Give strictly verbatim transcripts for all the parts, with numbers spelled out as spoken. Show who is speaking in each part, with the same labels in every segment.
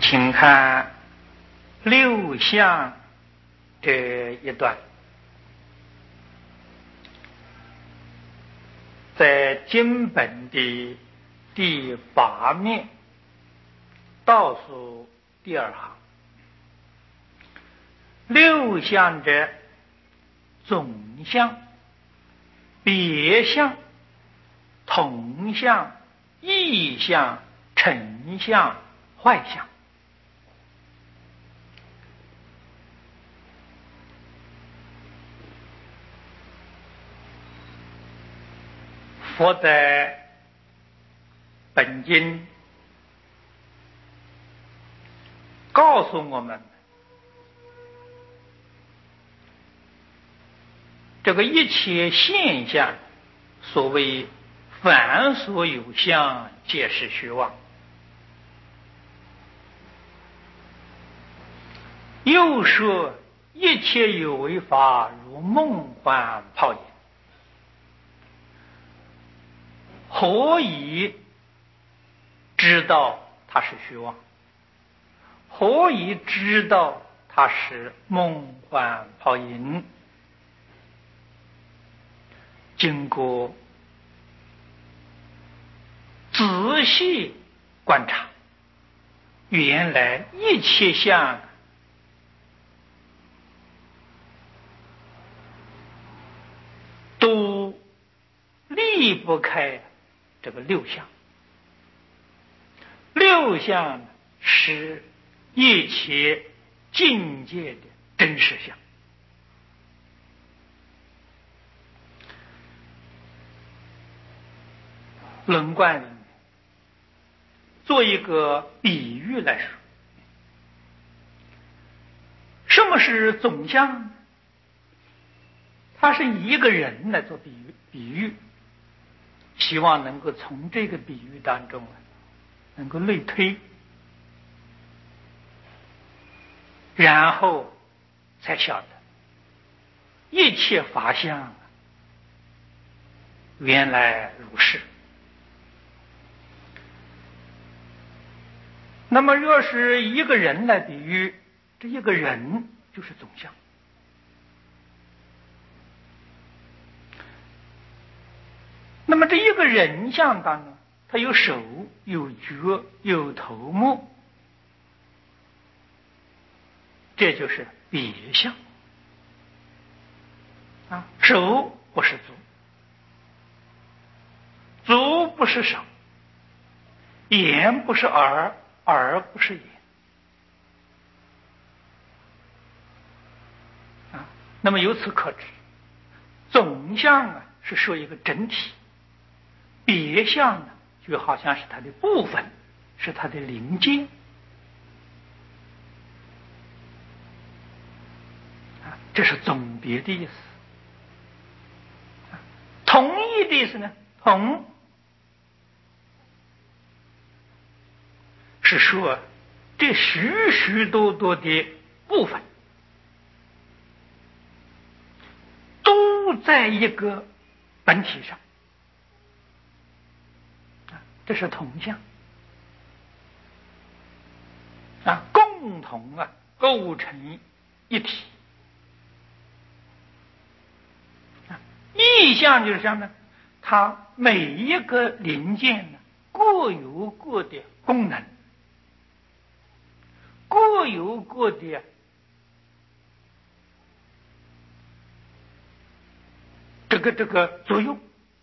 Speaker 1: 请看六相这一段，在经本的第八面倒数第二行。六相者，总相、别相、同相、异相、成相、坏相。佛在本经告诉我们，这个一切现象，所谓凡所有相，皆是虚妄。又说一切有为法，如梦幻泡影。何以知道它是虚妄？何以知道它是梦幻泡影？经过仔细观察，原来一切相都离不开这个六相。六相是一切境界的真实相。论观里面做一个比喻来说，什么是总相？它是以一个人来做比喻，比喻希望能够从这个比喻当中能够类推，然后才晓得一切法相原来如是。那么若是一个人来比喻，这一个人就是总相。那么这一个人相当中，他有手、有脚、有头目，这就是别相啊。手不是足，足不是手，眼不是耳，耳不是眼啊。那么由此可知，总相啊是说一个整体，别相呢就好像是它的部分，是它的零件啊。这是总别的意思。同义的意思呢，同是说这许许多多的部分都在一个本体上，这是同相啊，共同啊构成一体啊。异相就是什么呢？它每一个零件呢各有各的功能，各有各的这个这个作用，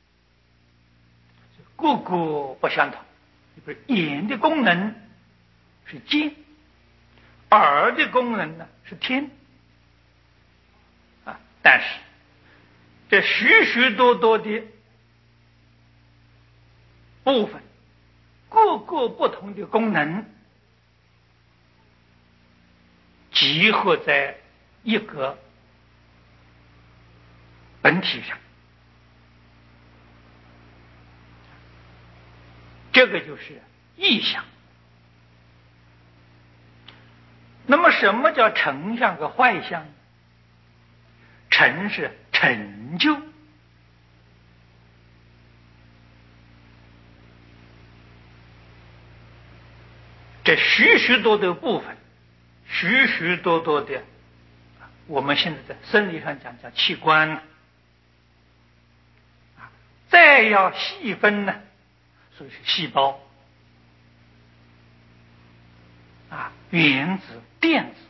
Speaker 1: 各个不相同。比如眼的功能是见，耳的功能呢是听啊，但是这许许多多的部分，各个不同的功能集合在一个本体上，这个就是异相。那么什么叫成相和坏相？成是成就， 这许许多多的部分，许许多多的，我们现在在生理上讲叫器官呢，再要细分呢，所以是细胞啊、原子、电子。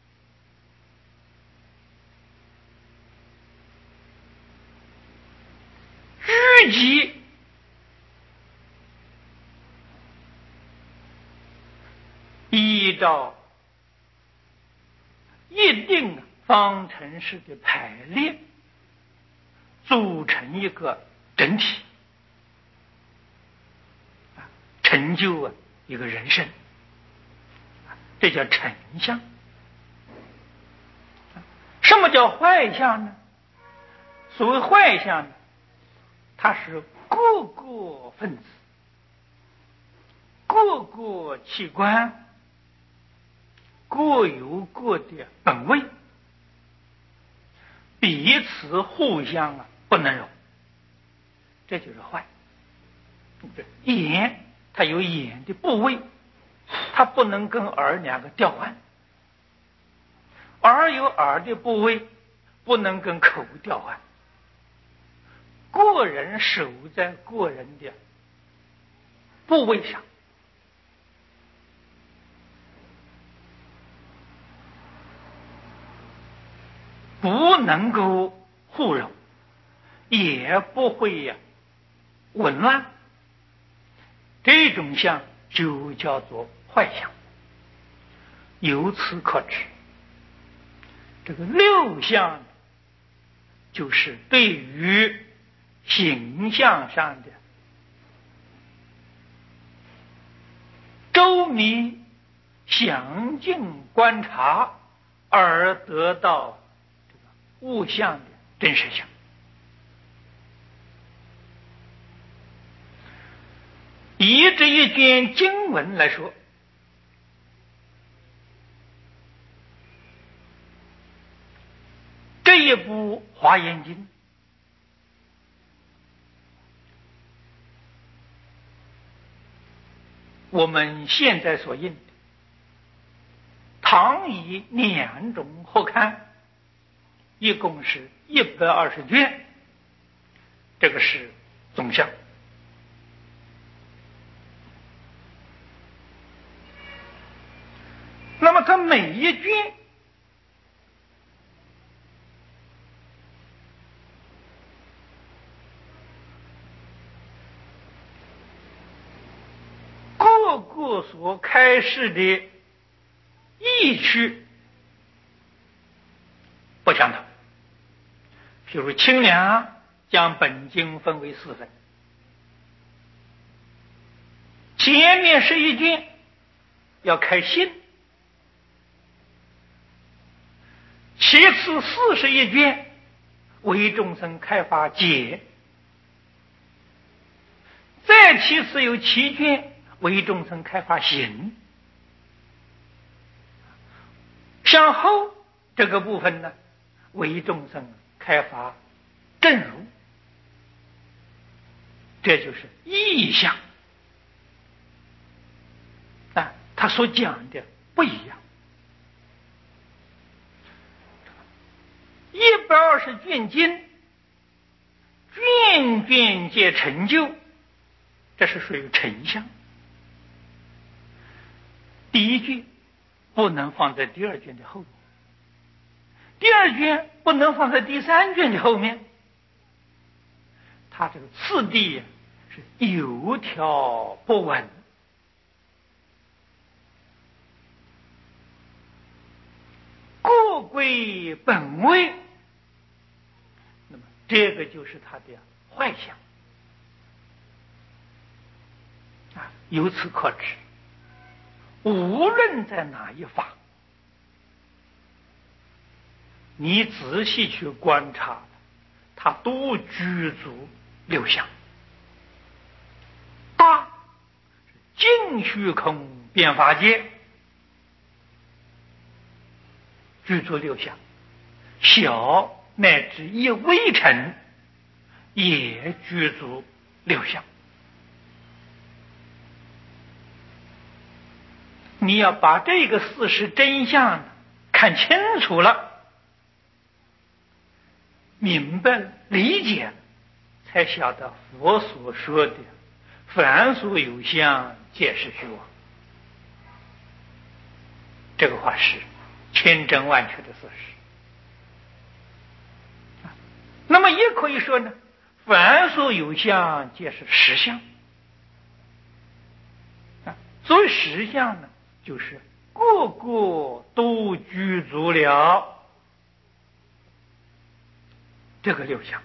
Speaker 1: 聚集依照一定方程式的排列，组成一个整体，成就啊一个人生，这叫成相。什么叫坏相呢？所谓坏相呢，它是各个分子、各个器官各有各的本位，彼此互相啊不能容，这就是坏。眼它有眼的部位，它不能跟耳两个调换；耳有耳的部位，不能跟口调换。个人守在个人的部位上，不能够互容，也不会呀、啊、紊乱，这种相就叫做坏相。由此可知，这个六相就是对于形象上的周密详尽观察而得到这个物象的真实相。以这一卷经文来说，这一部《华严经》我们现在所印的，唐以两种合刊，一共是一百二十卷，这个是总项。那么它每一卷各个所开示的意趣不相同。譬如清凉将本经分为四分，前面是一卷要开心，其次四十一卷为众生开发解，再其次有七卷为众生开发行，向后这个部分呢，为众生开发正如，这就是意象啊，他所讲的不一样。一百二十卷经，卷卷皆成就，这是属于成相。第一卷不能放在第二卷的后面，第二卷不能放在第三卷的后面，它这个次第是有条不紊，各归本位，那么这个就是它的坏相啊。由此可知，无论在哪一法，你仔细去观察，它都具足六相。大尽虚空遍法界，具足六相；小乃至一微尘，也具足六相。 你要把这个事实真相看清楚了，明白了，理解了，才晓得佛所说的凡所有相，皆是虚妄。这个话是千真万确的事实。那么也可以说呢，凡所有相，皆是实相。所谓实相呢，就是个个都具足了这个六相。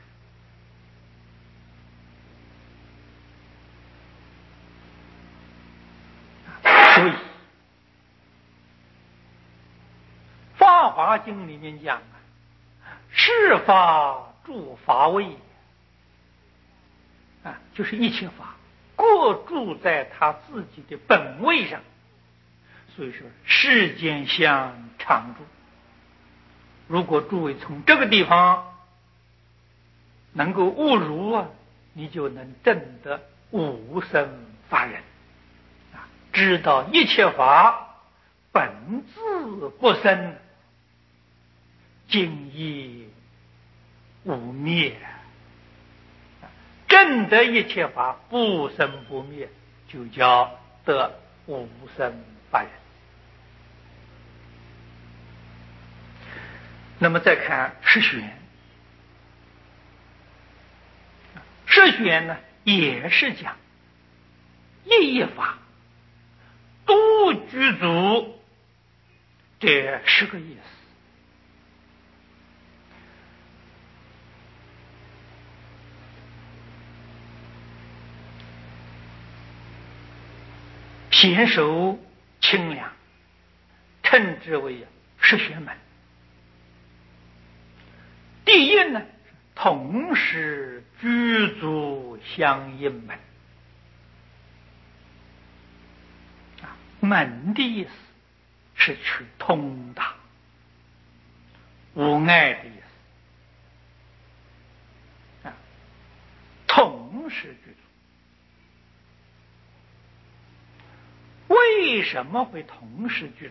Speaker 1: 所以《法华经》里面讲啊，是法住法位啊，就是一切法各住在他自己的本位上。所以说世间相常住。如果诸位从这个地方能够悟入啊，你就能证得无生法忍啊，知道一切法本自不生，尽亦无灭。证得一切法不生不灭，就叫得无生法忍。那么再看十玄，十玄呢也是讲一一法都具足这十个意思。贤手清凉，称之为十玄门。第一呢，同时具足相应门。门的意思是取通达无碍的意思，同时具足。为什么会同时具足？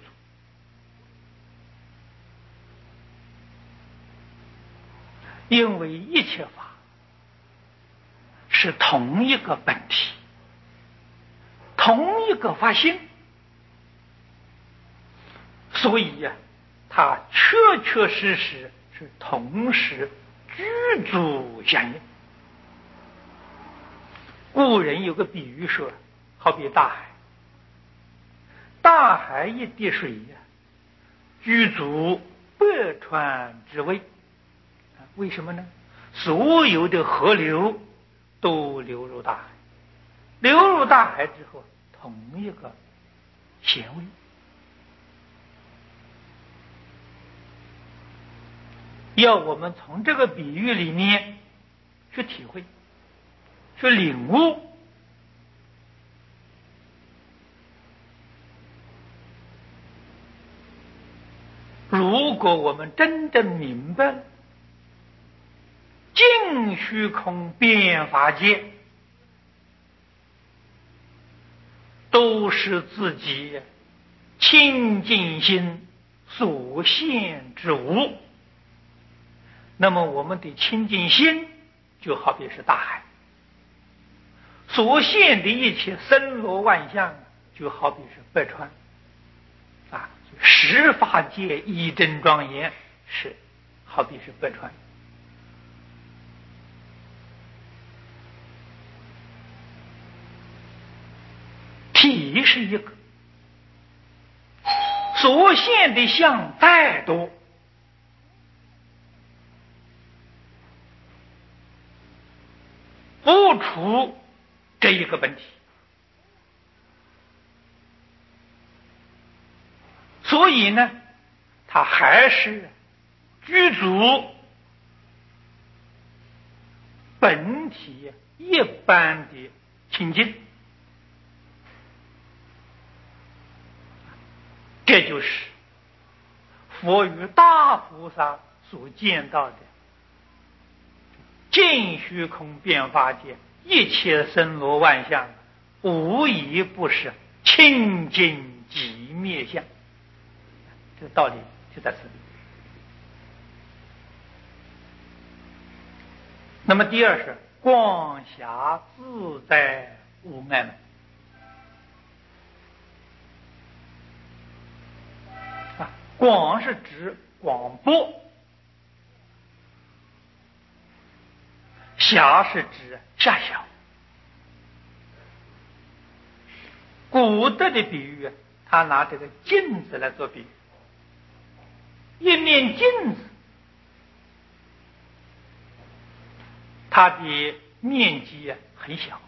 Speaker 1: 因为一切法是同一个本体，同一个法性，所以呀、啊，它确确实实是同时具足相应。古人有个比喻说，好比大海，大海一滴水呀、啊，具足百川之威。为什么呢？所有的河流都流入大海，流入大海之后，同一个咸味。要我们从这个比喻里面去体会，去领悟。如果我们真正明白了净虚空变法界都是自己清净心所现之物，那么我们的清净心就好比是大海，所现的一切森罗万象就好比是百川啊，十法界一真庄严是好比是百川。体是一个，所现的相再多，不除这一个本体，所以呢，它还是具足本体一般的清净。这就是佛与大菩萨所见到的净虚空变法界一切森罗万象，无一不是清净极灭相，这个道理就在此里。那么第二是光暇自在无碍门啊，广是指广播，狭是指狭小。古德的比喻，他拿这个镜子来做比喻，一面镜子，它的面积很小，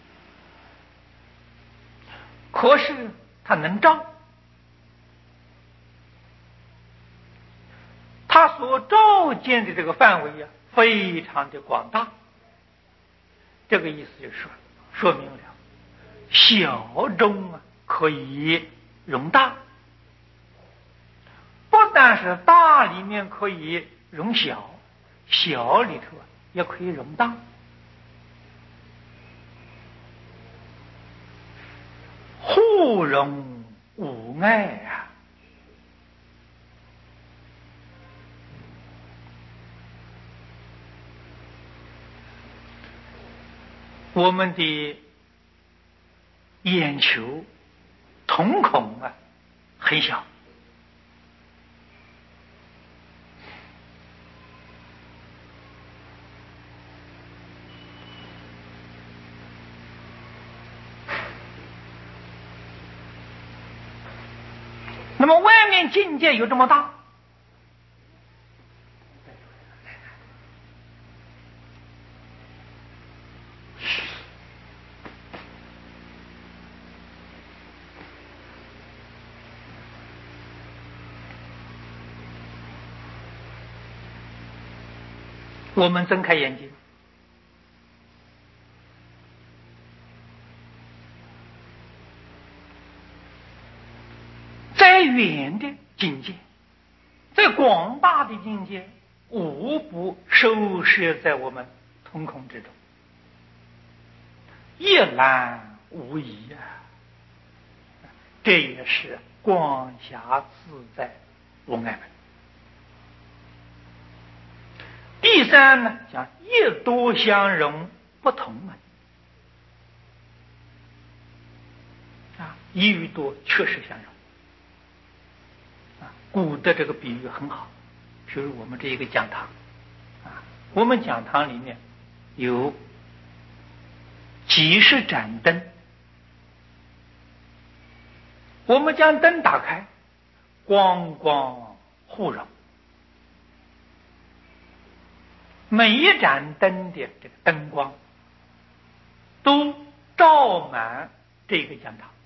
Speaker 1: 可是它能照，它所照见的这个范围啊，非常的广大。这个意思就是说，说明了小中啊可以容大，不但是大里面可以容小，小里头也可以容大。互容无碍啊！我们的眼球瞳孔啊很小，那么外面境界有这么大，我们睁开眼睛，再远的境界，再广大的境界，无不收摄在我们瞳孔之中，一览无遗啊！这也是光暇自在无碍门。第三呢，讲一多相容不同门啊，一与多确实相容啊。古的这个比喻很好，比如我们这一个讲堂啊，我们讲堂里面有几十盏灯，我们将灯打开，光光互融，每一盏灯的这个灯光都照满这个讲堂，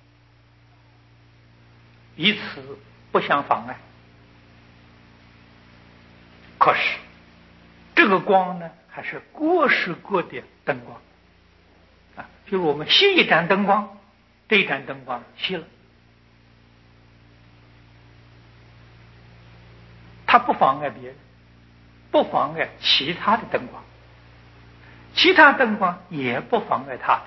Speaker 1: 彼此不相妨碍。可是这个光呢，还是各式各的灯光啊。比如我们熄一盏灯光，这一盏灯光熄了，它不妨碍别人，不妨碍其他的灯光，其他灯光也不妨碍它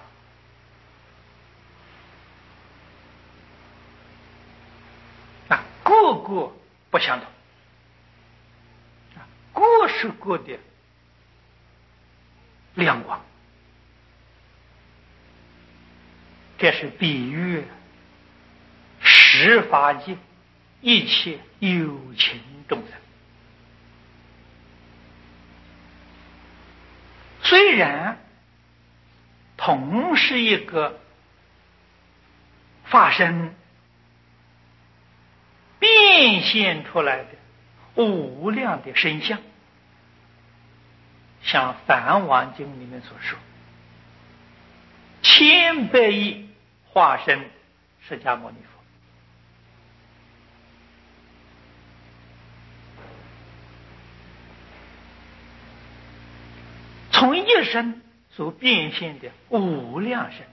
Speaker 1: 的啊，各个不相同啊，各式各的亮光。这是比喻十法界一切有情众生，虽然同是一个法身变现出来的无量的身相，像《梵网经》里面所说，千百亿化身释迦牟尼佛。从一身所变现的无量身，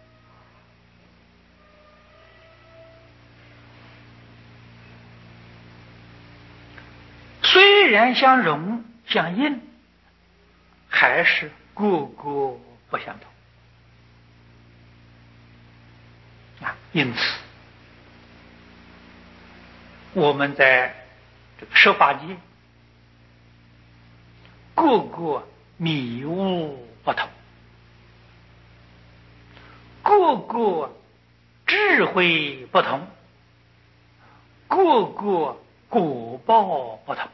Speaker 1: 虽然相融相应，还是各个不相同啊。因此我们在这个十法界，个个迷悟不同，个个智慧不同，个个果报不同。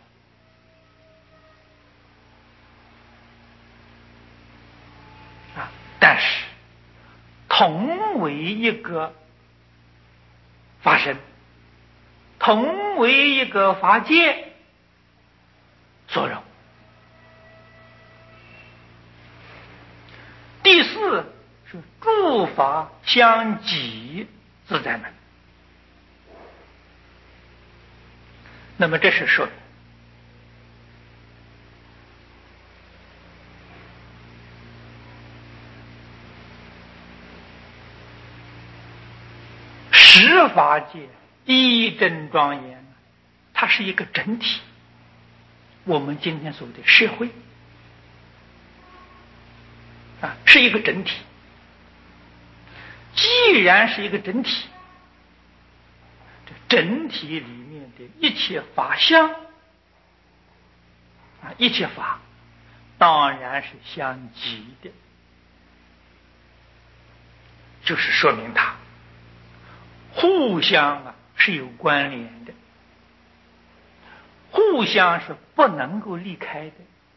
Speaker 1: 啊，但是同为一个法身，同为一个法界所容。第四是诸法相即自在门。那么这是说十法界一真庄严，它是一个整体。我们今天所谓的社会啊，是一个整体。既然是一个整体，这整体里面的一切法相啊，一切法当然是相即的，就是说明它互相啊是有关联的，互相是不能够离开的。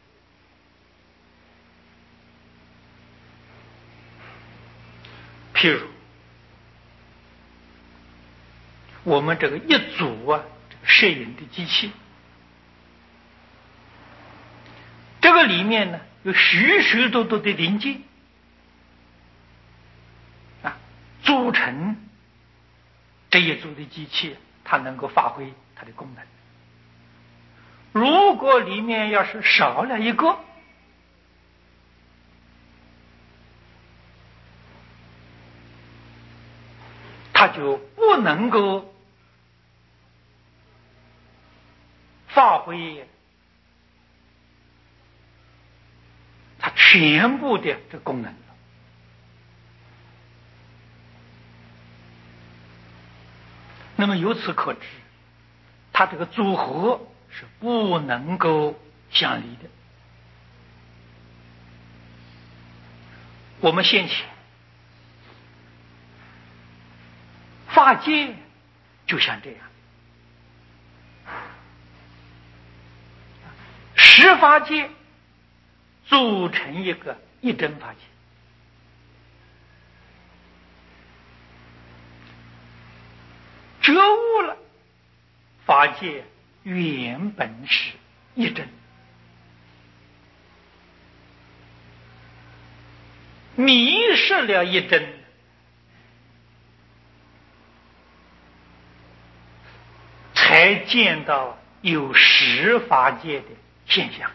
Speaker 1: 譬如我们这个一组啊，这个摄影的机器，这个里面呢有许许多多的零件啊，组成这一组的机器，它能够发挥它的功能。如果里面要是少了一个，它就不能够发挥它全部的这功能。那么由此可知，它这个组合是不能够相离的。我们先前法界就像这样，十法界组成一个一真法界。觉悟了，法界原本是一真；迷失了一真，才见到有十法界的现象。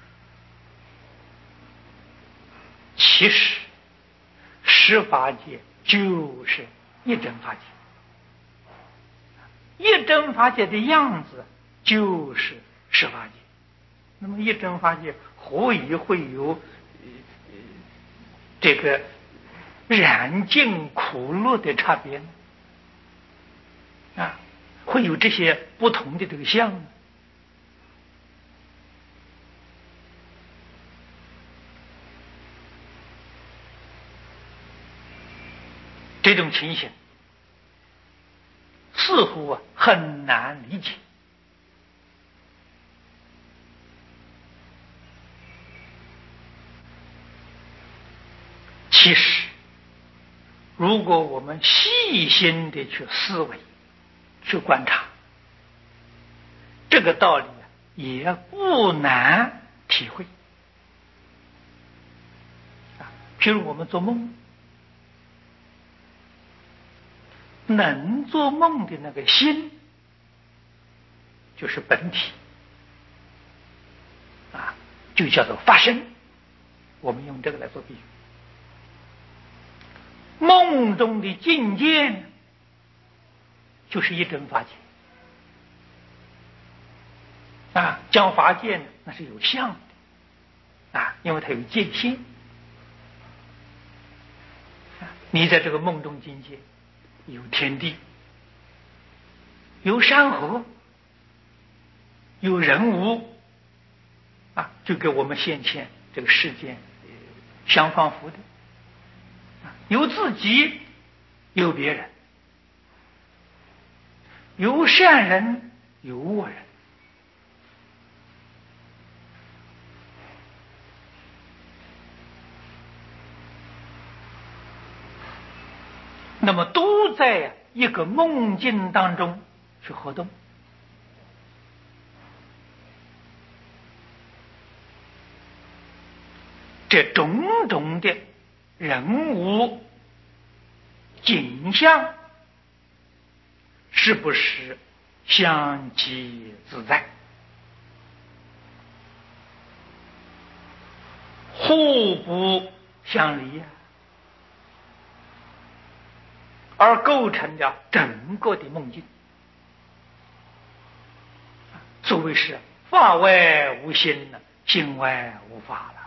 Speaker 1: 其实十法界就是一真法界，一真法界的样子就是十法界。那么一真法界何以会有、呃、这个染净苦乐的差别呢？啊，会有这些不同的这个相呢？这种情形似乎啊很难理解。其实如果我们细心的去思维去观察，这个道理也不难体会。譬如我们做梦，能做梦的那个心就是本体啊，就叫做法身。我们用这个来做比喻。梦中的境界就是一真法界啊，讲法界呢，那是有相的啊，因为它有界限。你在这个梦中境界，有天地，有山河， 有人无啊，就跟我们先前这个世间相仿佛的，有自己，有别人，有善人，有恶人。那么都在一个梦境当中去活动。这种种的人物景象，是不是相即自在，互不相离啊，而构成了整个的梦境。所谓是法外无心，心外无法了，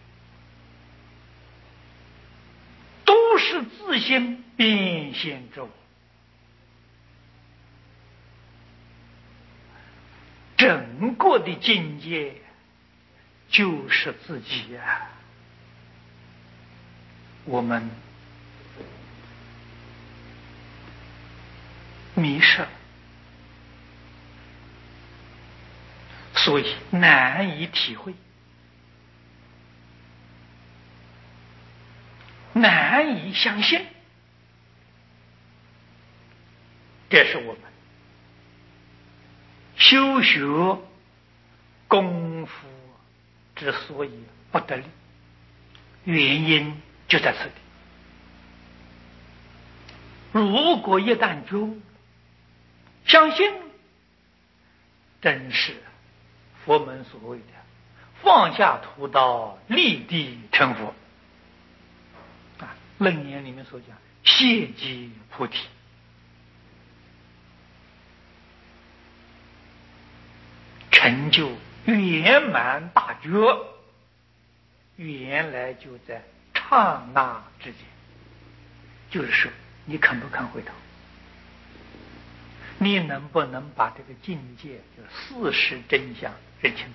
Speaker 1: 都是自心变现之物。整个的境界就是自己啊，我们迷失，所以难以体会，难以相信。这是我们修学功夫之所以不得力，原因就在此地。如果一旦觉悟相信，真是佛门所谓的放下屠刀，立地成佛啊，楞严里面所讲谢即菩提。成就圆满大觉，原来就在刹那之间。就是说，你肯不肯回头？你能不能把这个境界，就是事实真相认清楚？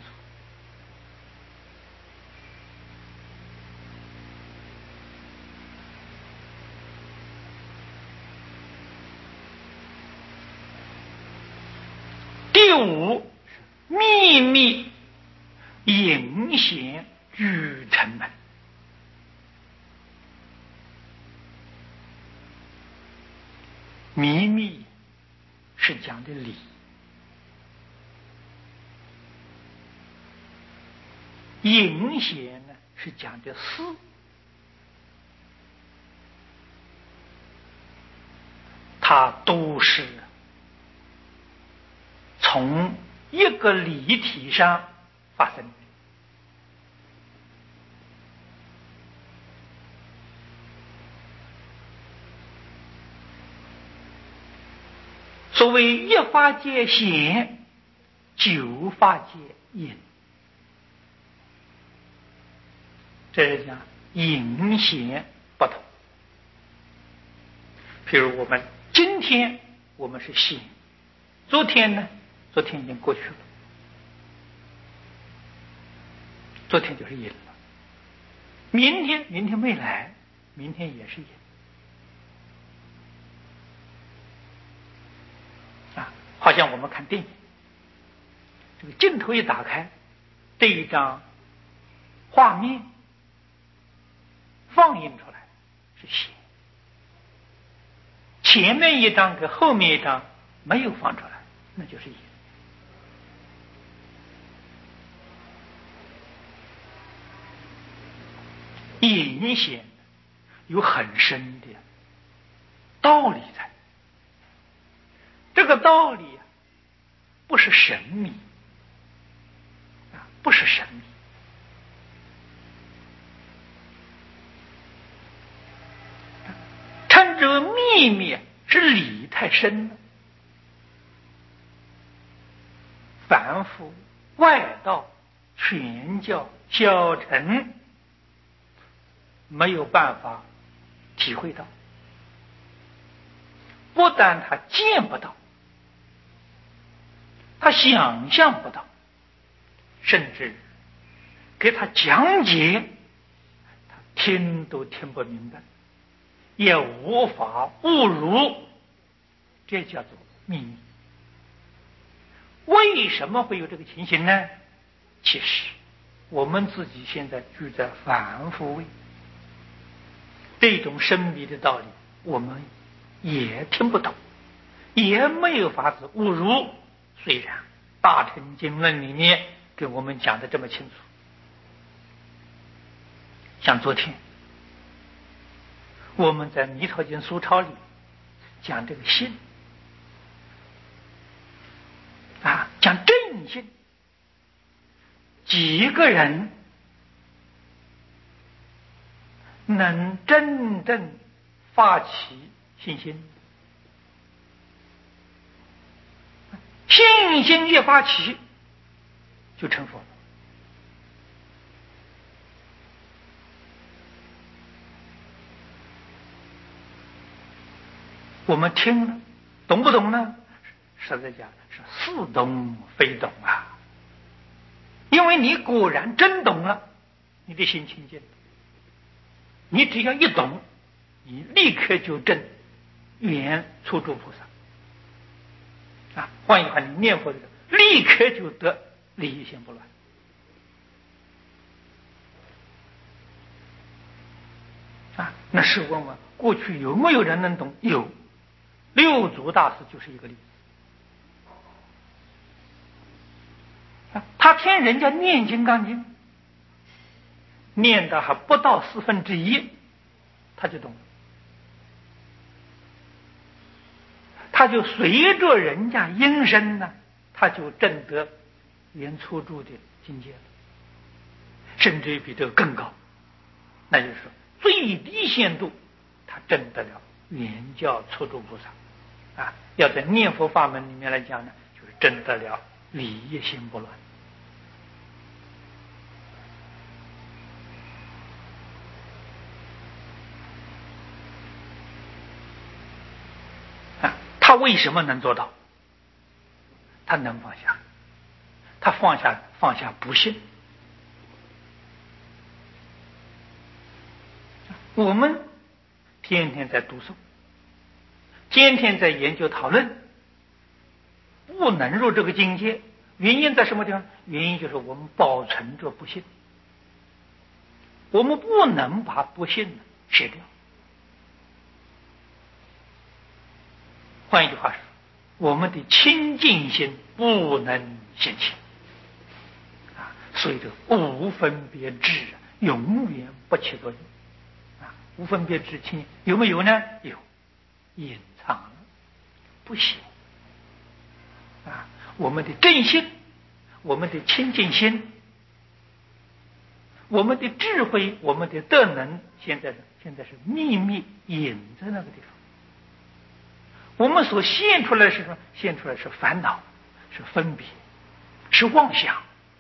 Speaker 1: 第五，秘密隐显于城门。秘密是讲的理，隐显呢是讲的事。它都是从一个理体上发生的。所谓一法界显，九法界隐，这是讲隐显不同。譬如我们今天我们是显，昨天呢，昨天已经过去了，昨天就是隐了。明天，明天没来，明天也是隐。啊，好像我们看电影，这个镜头一打开，这一张画面放映出来是显，前面一张跟后面一张没有放出来，那就是隐。隐显有很深的道理在，这个道理不是神秘啊，不是神秘，称之为秘密是理太深了，凡夫外道传教小乘没有办法体会到，不但他见不到， 他想象不到，甚至给他讲解，他听都听不明白，也无法悟入，这叫做秘密。为什么会有这个情形呢？其实我们自己现在居在凡夫位，这种深密的道理我们也听不懂，也没有法子悟入。虽然大乘经论里面给我们讲的这么清楚，像昨天我们在弥陀经疏钞里讲这个信啊，讲正信，几个人能真正发起信心？信心越发起，就成佛了。我们听了，懂不懂呢？实在讲是似懂非懂啊！因为你果然真懂了，你的心清净，你只要一懂，你立刻就证圆初住菩萨啊！换一句话，你念佛的时候，立刻就得利益心不乱。啊，那试问问，过去有没有人能懂？有，六祖大师就是一个例子。啊，他听人家念《金刚经》，念的还不到四分之一，他就懂了。他就随着人家音声呢，他就证得圆初住的境界了，甚至于比这个更高。那就是说，最低限度他证得了圆教初住菩萨啊。要在念佛法门里面来讲呢，就是证得了理业心不乱。他为什么能做到？他能放下，他放下放下不信。我们天天在读诵，天天在研究讨论，不能入这个境界，原因在什么地方？原因就是我们保存着不信，我们不能把不信舍掉。换一句话说，我们的清净心不能现前啊，所以这个无分别智永远不起作用啊。无分别智清有没有呢？有，隐藏了，不显啊。我们的正心，我们的清净心，我们的智慧，我们的德能，现在现在是秘密隐在那个地方。我们所现出来是什么？现出来是烦恼，是分别，是妄想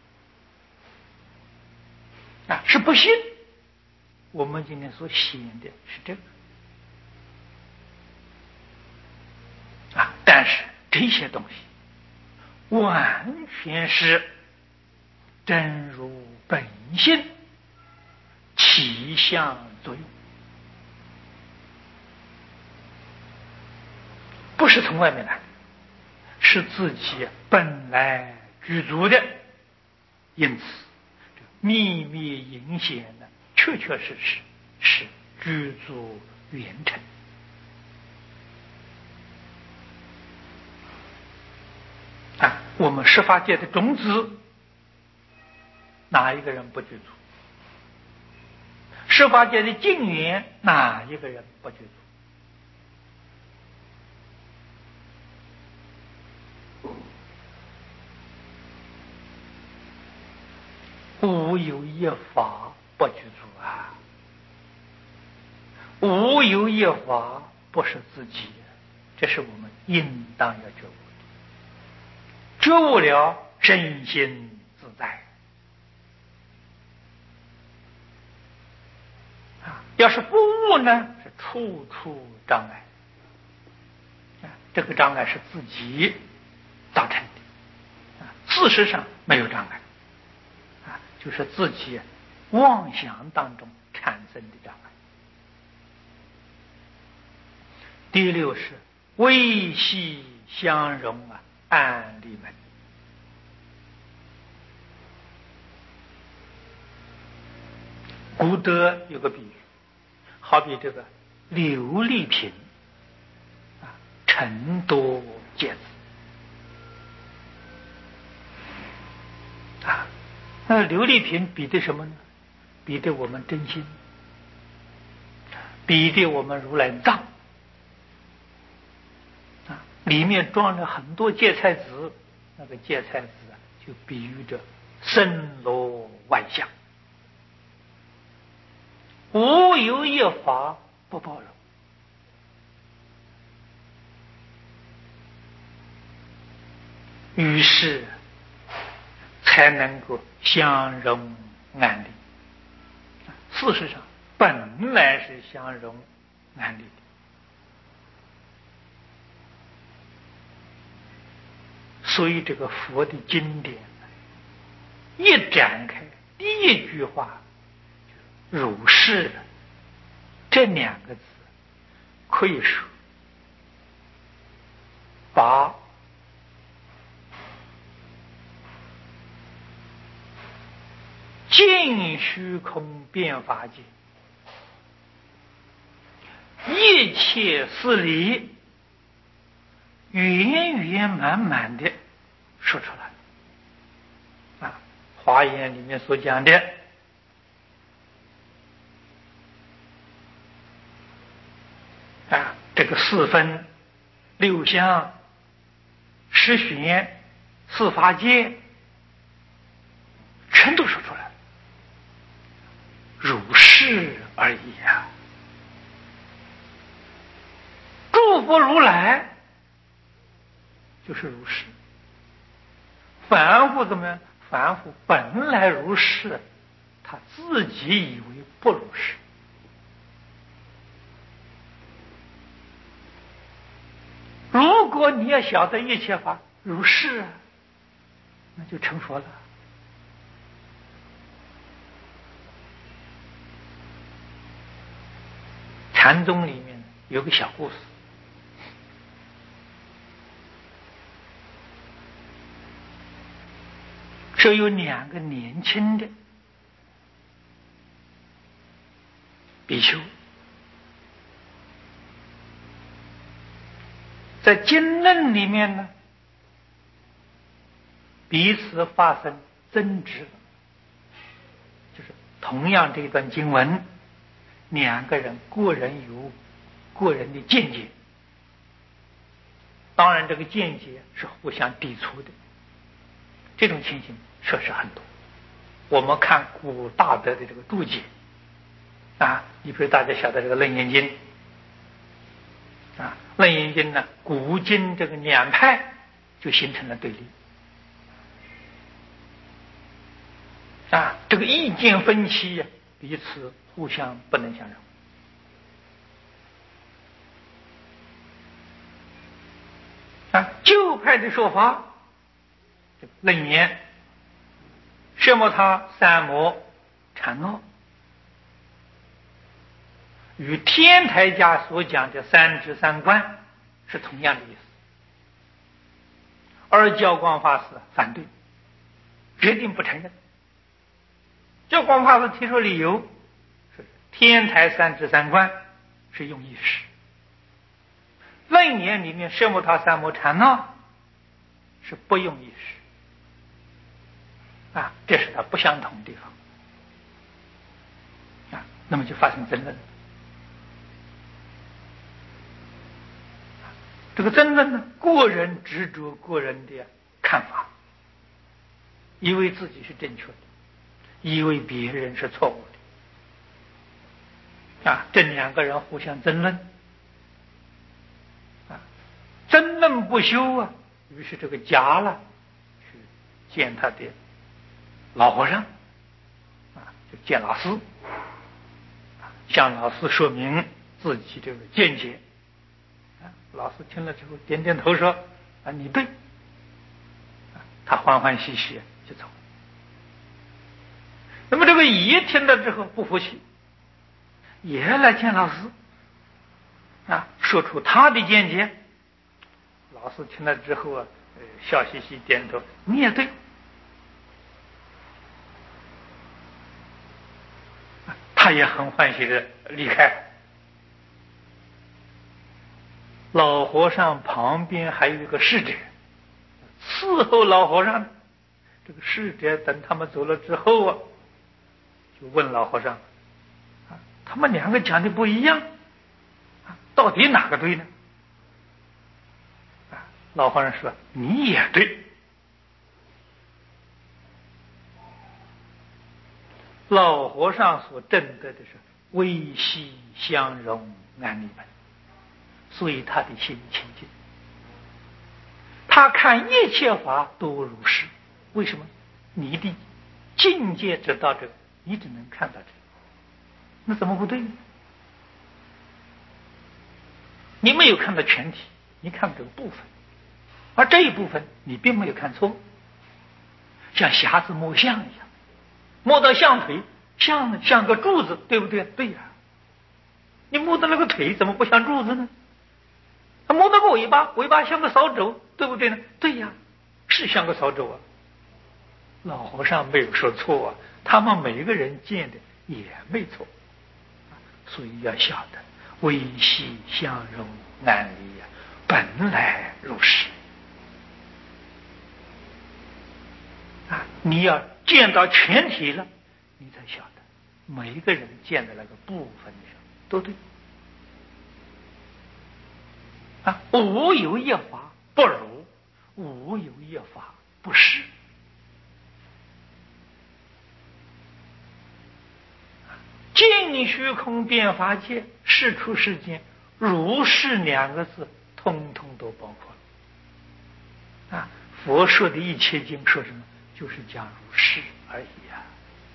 Speaker 1: 啊，是不信。我们今天所显的是这个啊，但是这些东西完全是真如本性起相作用，不是从外面来，是自己本来具足的。因此秘密隐显的确确实实是具足圆成啊。我们十法界的种子，哪一个人不具足？十法界的境缘，哪一个人不具足？无有一法不具足啊！无有一法不是自己，这是我们应当要觉悟的。觉悟了，身心自在啊！要是不悟呢，是处处障碍啊！这个障碍是自己造成的事实上没有障碍，啊，就是自己妄想当中产生的障碍。第六是微细相融啊，暗立门。古德有个比喻，好比这个琉璃瓶啊，沉多芥子啊。那琉璃瓶比的什么呢？比的我们真心，比的我们如来藏啊，里面装着很多芥菜籽，那个芥菜籽啊，就比喻着森罗万象。无有一法不包容，于是才能够相融安立。事实上，本来是相融安立的。所以，这个佛的经典一展开，第一句话如是这两个字，可以说把尽虚空变法界一切事理圆圆满满的说出来啊，华严里面所讲的啊，这个四分、六相、十玄、四法界，全都说出来了，如是而已啊！诸佛如来就是如是，凡夫怎么样？凡夫本来如是，他自己以为不如是。如果你要晓得一切法如是，那就成佛了。禅宗里面有个小故事，说有两个年轻的比丘，在经论里面呢，彼此发生争执，就是同样这一段经文，两个人个人有个人的见解，当然这个见解是互相抵触的，这种情形确实很多。我们看古大德的这个注解啊，你比如大家晓得这个《楞严经》啊，《楞严经》呢，古今这个两派就形成了对立啊，这个意见分歧呀，彼此互相不能相容。啊，旧派的说法，楞严、奢摩他三摩禅那，与天台家所讲的三智三观是同样的意思，而教光法师反对，决定不承认。教光法师提出理由是天台三智三观是用意识，楞严里面奢摩他三摩禅那是不用意识啊，这是它不相同的地方啊，那么就发生争论。这个争论呢，个人执着个人的看法，以为自己是正确的，以为别人是错误的啊，这两个人互相争论啊，争论不休啊，于是这个迦了去见他的老和尚啊，就见老师，向老师说明自己这个见解。老师听了之后点点头说：“啊，你对。” 他欢欢喜喜就走。那么这个乙听了之后不服气，也来见老师啊，说出他的见解。老师听了之后啊，笑嘻嘻点头，你也对。他也很欢喜的离开。老和尚旁边还有一个侍者伺候老和尚。这个侍者等他们走了之后啊，就问老和尚啊，他们两个讲的不一样啊，到底哪个对呢？啊，老和尚说你也对。老和尚所证得的是微细相融安立门，所以他的心清净。他看一切法都如是。为什么？你的境界只到这个，你只能看到这个，那怎么不对呢？你没有看到全体，你看到这个部分，而这一部分你并没有看错，像瞎子摸象一样，摸到象腿，像像个柱子，对不对？对呀、啊。你摸到那个腿，怎么不像柱子呢？他摸到个尾巴，尾巴像个扫帚，对不对呢？对呀、啊，是像个扫帚啊。老和尚没有说错啊，他们每个人见的也没错，所以要晓得微细相融难离啊，本来如是啊！你要见到全体了，你才晓得每一个人见的那个部分的时候都对啊！无有一法不如，无有一法不是。尽虚空遍法界，是出世间，如是两个字通通都包括了啊！佛说的一切经说什么？就是讲如是而已啊！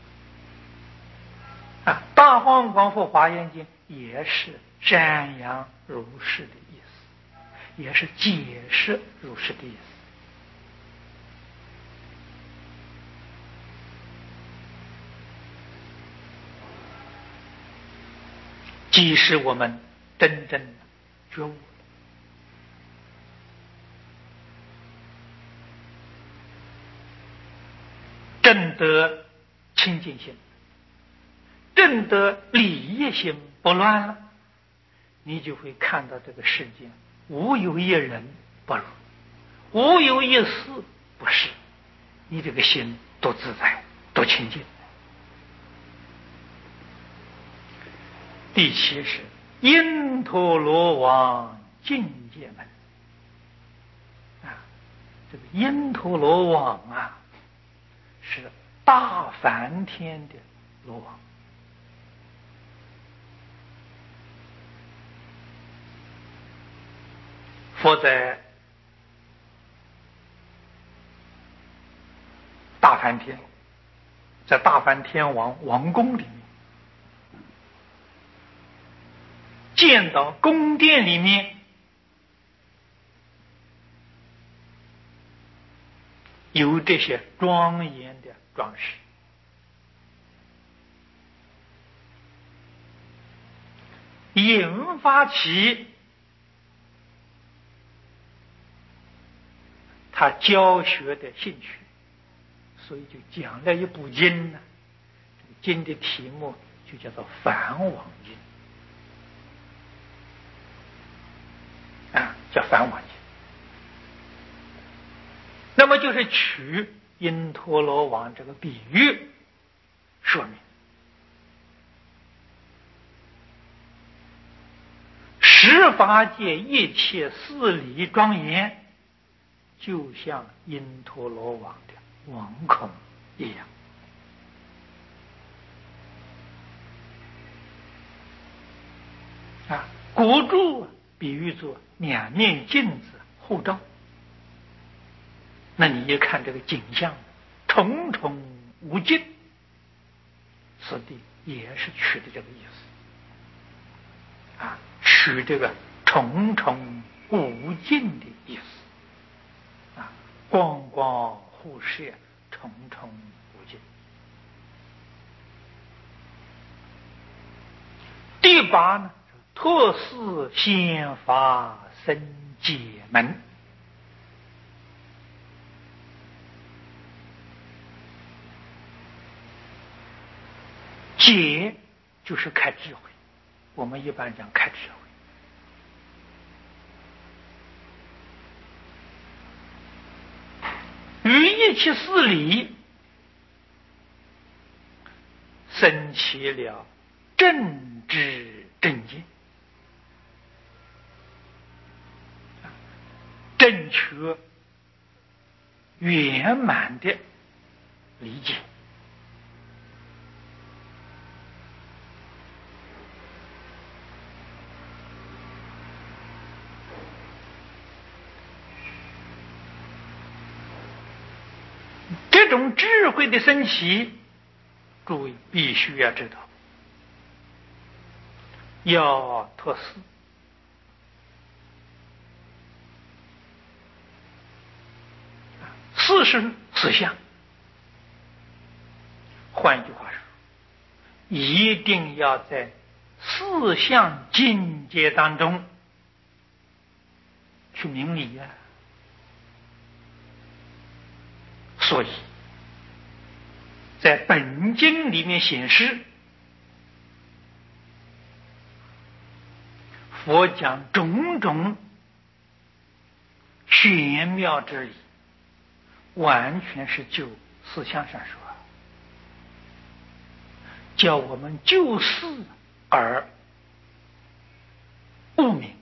Speaker 1: 啊，大方广佛华严经也是瞻仰如是的意思，也是解释如是的意思。即使我们真正觉悟，证得清净心，证得理业心不乱了，你就会看到这个世间无有一人不如，无有一事不是，你这个心多自在，多清净。第七是因陀罗网境界门啊，这个因陀罗网啊，是大梵天的罗网。佛在大梵天，在大梵天王王宫里面，见到宫殿里面有这些庄严的装饰，引发起他教学的兴趣，所以就讲了一部经呢。这个经的题目就叫做《梵网经》啊，叫《梵网经》。那么就是取因陀罗网这个比喻说明，十法界一切事理庄严，就像因陀罗网的网孔一样啊。古柱比喻作两面镜子互照，那你一看这个景象重重无尽，此地也是取的这个意思啊，取这个重重无尽的意思啊，光光互摄，重重无尽。第八呢，托祀先法生解门。解就是开智慧，我们一般讲开智慧。于一切事理生起了正知正见，正确圆满的理解。这种智慧的升起，诸位必须要知道，要托祀。四是四相，换句话说，一定要在四相境界当中去明理呀、啊。所以在本经里面显示，佛讲种种玄妙之理，完全是就四相上说，叫我们就事而不明。